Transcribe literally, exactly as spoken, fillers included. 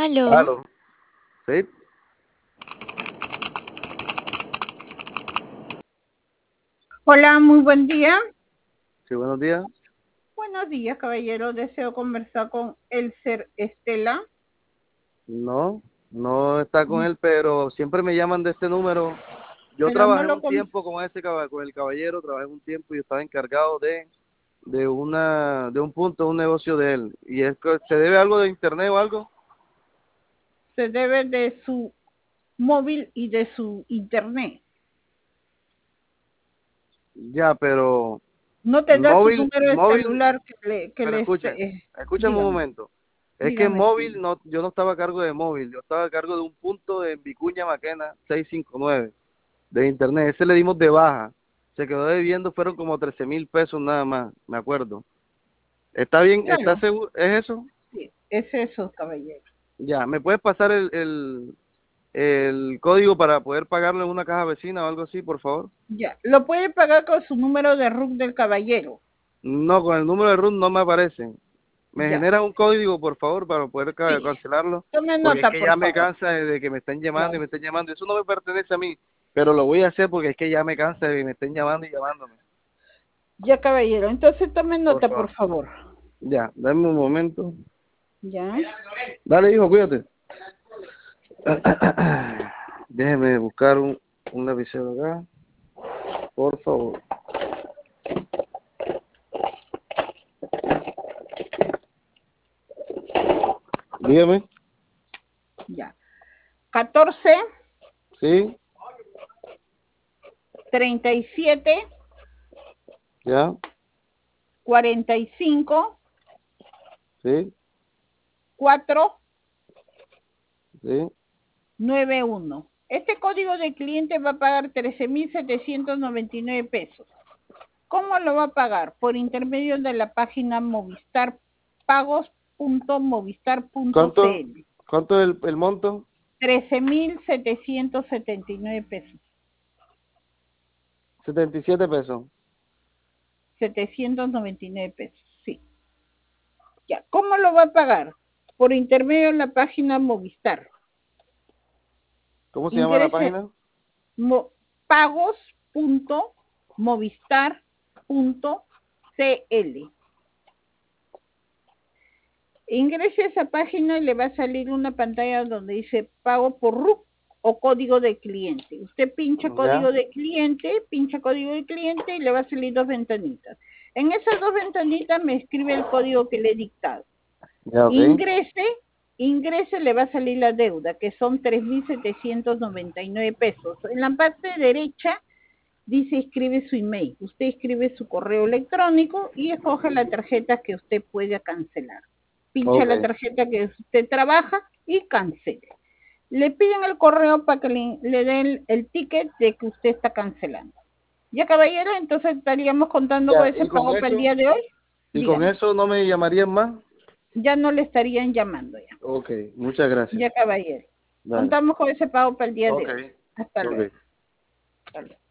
Aló. Aló. Sí, Hola, muy buen día. sí, buenos días. Buenos días, caballero. Deseo conversar con Elser Estela. No, no está con él, pero siempre me llaman de este número. Yo Pero no trabajé lo un con... tiempo con ese caba- con el caballero, trabajé un tiempo y estaba encargado de de una de un punto, un negocio de él. ¿Y es que se debe algo de internet o algo? Se debe de su móvil y de su internet. Ya, pero No te da su móvil, número de móvil, celular que le, que pero le escuchen, esté- eh, escúchame un dígame, momento. Es que dígame. móvil no, yo no estaba a cargo de móvil, yo estaba a cargo de un punto en Vicuña Maquena seiscientos cincuenta y nueve de internet. Ese le dimos de baja. Se quedó debiendo, fueron como trece mil pesos nada más, me acuerdo. ¿Está bien? ¿Está Claro, seguro? ¿Es eso? sí, es eso, caballero. Ya, ¿me puedes pasar el, el, el código para poder pagarlo en una caja vecina o algo así, por favor? Ya, lo puede pagar con su número de R U C del caballero. No, con el número de R U T no me aparece. ¿Me Ya, genera un código, por favor, para poder ca- sí. cancelarlo? Tome Porque es nota, que por ya me favor. cansa de de que me estén llamando y Claro. me estén llamando. Eso no me pertenece a mí, pero lo voy a hacer porque es que ya me cansa de que me estén llamando y llamándome. Ya, caballero. Entonces tome Por nota, por favor. favor. Ya, dame un momento. Ya. Dale, hijo, cuídate. Déjeme buscar un, un lapicero acá, por favor. Dígame. Ya. catorce, Sí, treinta y siete, ya, cuarenta y cinco, sí, cuatro, sí. nueve uno. Este código de cliente va a pagar trece mil setecientos noventa y nueve pesos. ¿Cómo lo va a pagar? Por intermedio de la página Movistar, pagos punto movistar punto ¿Cuánto, cl. cuánto es el, el monto? trece mil setecientos setenta y nueve pesos. setenta y siete pesos. setecientos noventa y nueve pesos, sí. Ya, ¿cómo lo va a pagar? Por intermedio de la página Movistar. ¿Cómo se llama la Ingrese página? mo, pagos punto movistar punto cl. Ingrese a esa página y le va a salir una pantalla donde dice pago por R U C o código de cliente. Usted pincha Ya, código de cliente, pincha código de cliente y le va a salir dos ventanitas. En esas dos ventanitas me escribe el código que le he dictado. ya, ok. Ingrese, ingrese, le va a salir la deuda, que son tres mil setecientos noventa y nueve pesos. En la parte derecha dice escribe su email. Usted escribe su correo electrónico y escoge la tarjeta que usted pueda cancelar. Pincha Ok, la tarjeta que usted trabaja y cancele. Le piden el correo para que le, le den el ticket de que usted está cancelando. Ya, caballero, entonces estaríamos contando con ya, ese y con pago para el eso, día de hoy. y con Dígame, eso no me llamarían más. ya no le estarían llamando ya. Ok, muchas gracias. Ya, caballero. Dale. Contamos con ese pago para el día Ok, de hoy. Hasta ok. luego. Hasta luego.